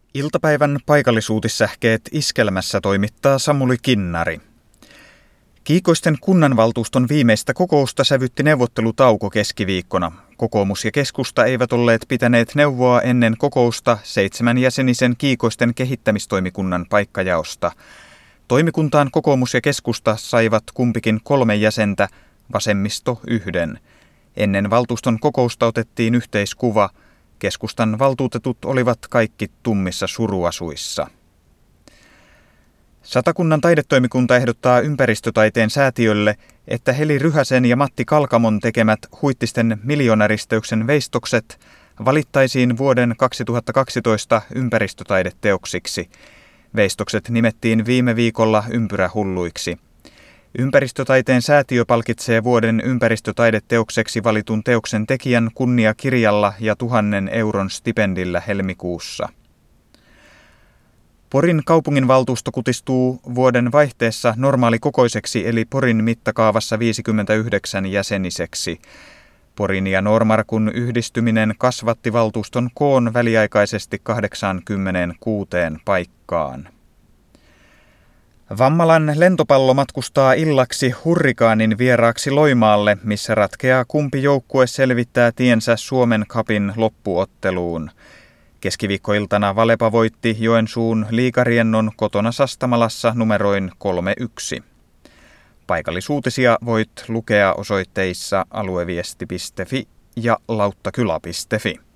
Iltapäivän paikallisuutissähkeet Iskelmässä toimittaa Samuli Kinnari. Kiikoisten kunnanvaltuuston viimeistä kokousta sävytti neuvottelutauko keskiviikkona. Kokoomus ja keskusta eivät olleet pitäneet neuvoa ennen kokousta 7-jäsenisen Kiikoisten kehittämistoimikunnan paikkajaosta. Toimikuntaan kokoomus ja keskusta saivat kumpikin 3 jäsentä, vasemmisto 1. Ennen valtuuston kokousta otettiin yhteiskuva. Keskustan valtuutetut olivat kaikki tummissa suruasuissa. Satakunnan taidetoimikunta ehdottaa ympäristötaiteen säätiölle, että Heli Ryhäsen ja Matti Kalkamon tekemät Huittisten miljoonaristeyksen veistokset valittaisiin vuoden 2012 ympäristötaideteoksiksi. Veistokset nimettiin viime viikolla ympyrähulluiksi. Ympäristötaiteen säätiö palkitsee vuoden ympäristötaideteokseksi valitun teoksen tekijän kunniakirjalla ja 1 000 euron stipendillä helmikuussa. Porin kaupunginvaltuusto kutistuu vuoden vaihteessa normaalikokoiseksi eli Porin mittakaavassa 59 jäseniseksi. Porin ja Noormarkun yhdistyminen kasvatti valtuuston koon väliaikaisesti 86 paikkaan. Vammalan lentopallo matkustaa illaksi Hurrikaanin vieraaksi Loimaalle, missä ratkeaa kumpi joukkue selvittää tiensä Suomen Cupin loppuotteluun. Keskiviikkoiltana Valepa voitti Joensuun Liigariennon kotona Sastamalassa numeroin 3-1. Paikallisuutisia voit lukea osoitteissa alueviesti.fi ja lauttakyla.fi.